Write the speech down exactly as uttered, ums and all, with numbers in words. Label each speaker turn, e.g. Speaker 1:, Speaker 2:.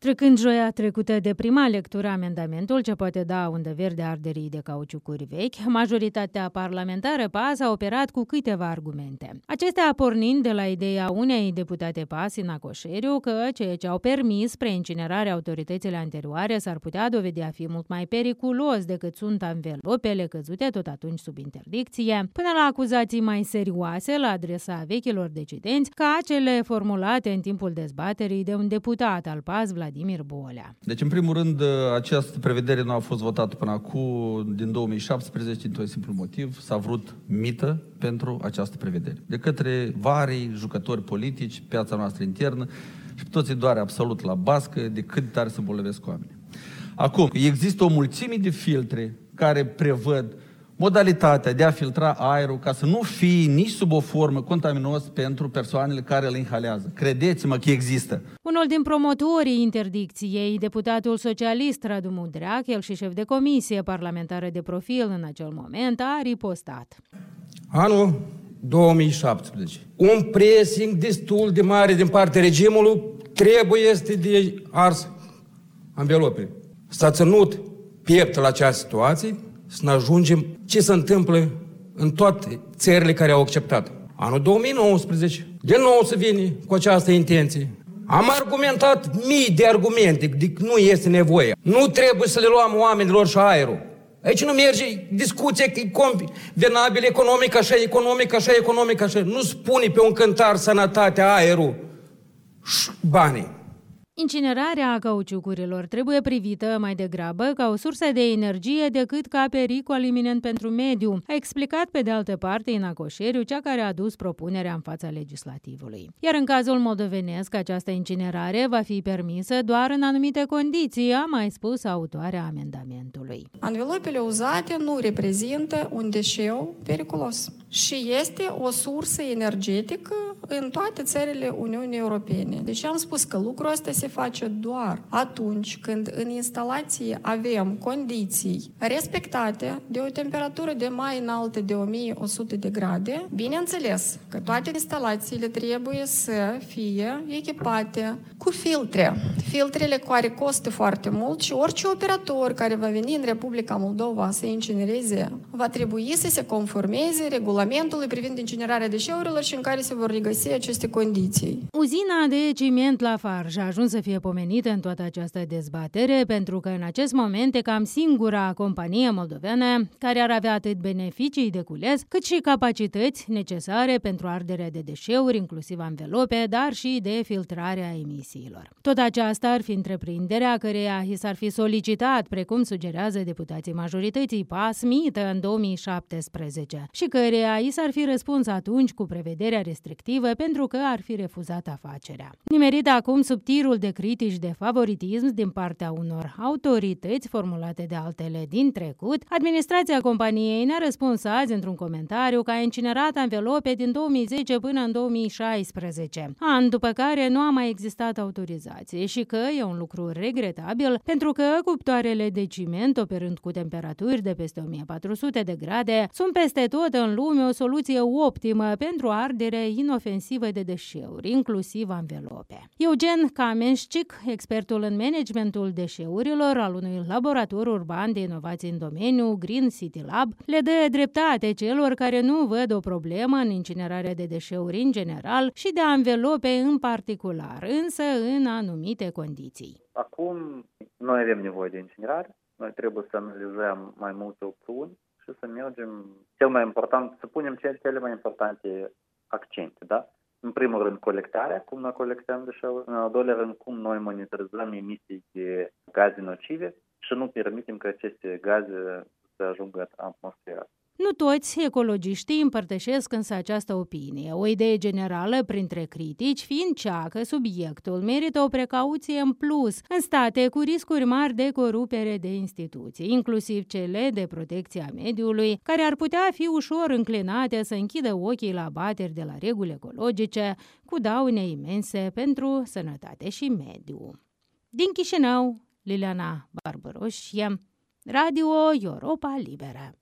Speaker 1: Trecând joia trecută de prima lectură amendamentul ce poate da undă verde arderii de cauciucuri vechi, majoritatea parlamentară P A S a operat cu câteva argumente. Acestea pornind de la ideea unei deputate P A S, Ina Coșeriu, că ceea ce au permis preincinerarea autoritățile anterioare s-ar putea dovedi a fi mult mai periculos decât sunt anvelopele căzute tot atunci sub interdicție, până la acuzații mai serioase la adresa vechilor decidenți, ca cele formulate în timpul dezbaterii de un deputat al P A S, Vladimir Bolea.
Speaker 2: Deci, în primul rând, această prevedere nu a fost votată până acum, din două mii șaptesprezece, dintr-un simplu motiv: s-a vrut mită pentru această prevedere de către vari jucători politici, piața noastră internă, și toți doare absolut la bască de cât de tare se îmbolnăvesc oamenii. Acum, există o mulțime de filtre care prevăd modalitatea de a filtra aerul ca să nu fie nici sub o formă contaminos pentru persoanele care îl inhalează. Credeți-mă că există.
Speaker 1: Unul din promotorii interdicției, deputatul socialist Radu Mudreac, el și șef de comisie parlamentară de profil în acel moment, a ripostat.
Speaker 3: Anul două mii șaptesprezece. Un pressing destul de mare din partea regimului trebuie este de ars anvelope. S-a ținut piept la această situație să ne ajungem ce se întâmplă în toate țările care au acceptat. Anul două mii nouăsprezece, din nou se vine cu această intenție. Am argumentat mii de argumente de că nu este nevoie. Nu trebuie să le luăm oamenilor și aerul. Aici nu merge discuția că e convenabil economic, așa economic, așa economic, așa. Nu spune pe un cântar sănătatea, aerul și banii.
Speaker 1: Incinerarea cauciucurilor trebuie privită mai degrabă ca o sursă de energie decât ca pericol iminent pentru mediu, a explicat pe de altă parte Ina Coșeriu, cea care a dus propunerea în fața legislativului. Iar în cazul moldovenesc, această incinerare va fi permisă doar în anumite condiții, a mai spus autoarea amendamentului.
Speaker 4: Anvelopele uzate nu reprezintă un deșeu periculos și este o sursă energetică în toate țările Uniunii Europene. Deci am spus că lucrul ăsta se face doar atunci când în instalație avem condiții respectate de o temperatură de mai înaltă de o mie o sută de grade. Bineînțeles că toate instalațiile trebuie să fie echipate cu filtre. Filtrele care costă foarte mult și orice operator care va veni în Republica Moldova să incinereze va trebui să se conformeze regulamentului privind incinerarea deșeurilor și în care se vor regăsi aceste condiții.
Speaker 1: Uzina de ciment Lafarge a ajuns să fie pomenită în toată această dezbatere pentru că în acest moment e cam singura companie moldoveană care ar avea atât beneficii de cules cât și capacități necesare pentru arderea de deșeuri, inclusiv anvelope, dar și de filtrarea emisiilor. Tot aceasta ar fi întreprinderea căreia i s-ar fi solicitat, precum sugerează deputații majorității P A S, mită în două mii șaptesprezece și căreia i s-ar fi răspuns atunci cu prevederea restrictivă pentru că ar fi refuzat afacerea. Nimerit acum sub tirul de critici de favoritism din partea unor autorități formulate de altele din trecut, administrația companiei ne-a răspuns azi într-un comentariu că a incinerat anvelope din două mii zece până în două mii șaisprezece, an după care nu a mai existat autorizație și că e un lucru regretabil pentru că cuptoarele de ciment operând cu temperaturi de peste o mie patru sute de grade sunt peste tot în lume o soluție optimă pentru ardere inofensivă de deșeuri, inclusiv anvelope. Eugen Kamenșcic, expertul în managementul deșeurilor al unui laborator urban de inovații în domeniu, Green City Lab, le dă dreptate celor care nu văd o problemă în incinerarea de deșeuri în general și de anvelope în particular, însă în anumite condiții.
Speaker 5: Acum noi avem nevoie de incinerare, noi trebuie să analizăm mai multe opțiuni și să mergem, cel mai important, să punem cele mai importante accente, da? În primul rând, colectarea, cum noi colectăm deșeuri. În al doilea rând, cum noi monitorizăm emisii de gaze nocive și nu permitem că aceste gaze să ajungă în atmosferă.
Speaker 1: Nu toți ecologiștii împărtășesc însă această opinie. O idee generală printre critici fiind cea că subiectul merită o precauție în plus în state cu riscuri mari de corupere de instituții, inclusiv cele de protecție a mediului, care ar putea fi ușor înclinate să închidă ochii la abateri de la reguli ecologice, cu daune imense pentru sănătate și mediu. Din Chișinău, Liliana Barbaroșie, Radio Europa Liberă.